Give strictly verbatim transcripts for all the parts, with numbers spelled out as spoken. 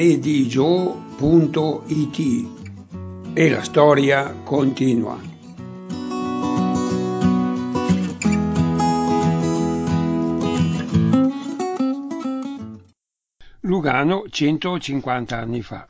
redigio punto it e la storia continua. Lugano centocinquanta anni fa.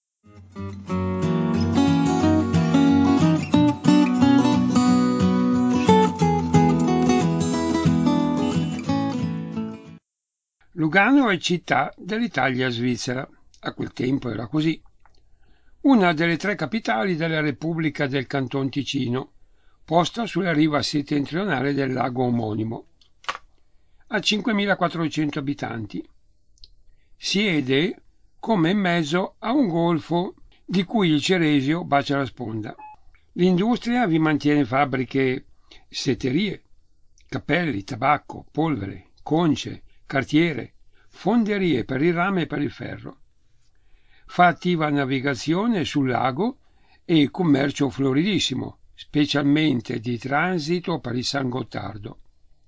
Lugano è città dell'Italia svizzera, a quel tempo era così, una delle tre capitali della Repubblica del Canton Ticino, posta sulla riva settentrionale del lago omonimo. Ha cinquemilaquattrocento abitanti. Siede come in mezzo a un golfo di cui il Ceresio bacia la sponda. L'industria vi mantiene fabbriche, setterie, cappelli, tabacco, polvere, conce, cartiere, fonderie per il rame e per il ferro. Fa attiva navigazione sul lago e commercio floridissimo, specialmente di transito per il San Gottardo.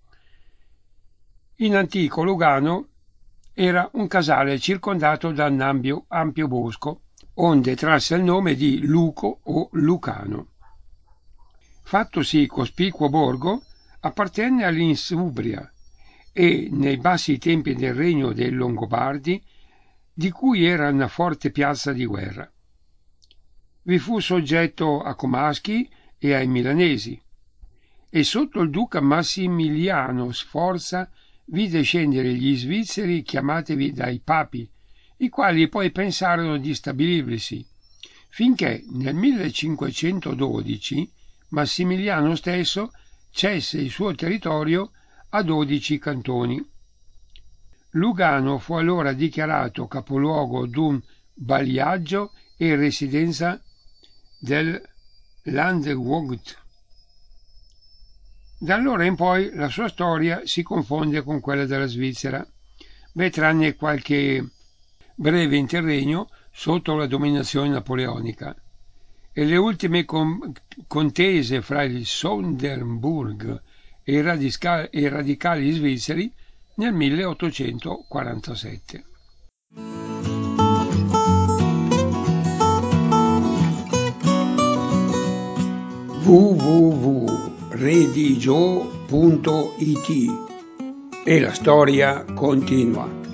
In antico Lugano era un casale circondato da un ampio, ampio bosco, onde trasse il nome di Luco o Lucano. Fattosi cospicuo borgo, appartenne all'Insubria e nei bassi tempi del regno dei Longobardi, di cui era una forte piazza di guerra. Vi fu soggetto a Comaschi e ai Milanesi, e sotto il duca Massimiliano Sforza vide scendere gli svizzeri chiamatevi dai papi, i quali poi pensarono di stabilirvisi, finché nel millecinquecentododici Massimiliano stesso cesse il suo territorio a dodici cantoni. Lugano fu allora dichiarato capoluogo d'un bagliaggio e residenza del Landvogt. Da allora in poi la sua storia si confonde con quella della Svizzera, beh, tranne qualche breve interregno sotto la dominazione napoleonica e le ultime com- contese fra il Sonderburg e i, radica- e i radicali svizzeri nel milleottocentoquarantasette. w w w punto redigio punto it e la storia continua.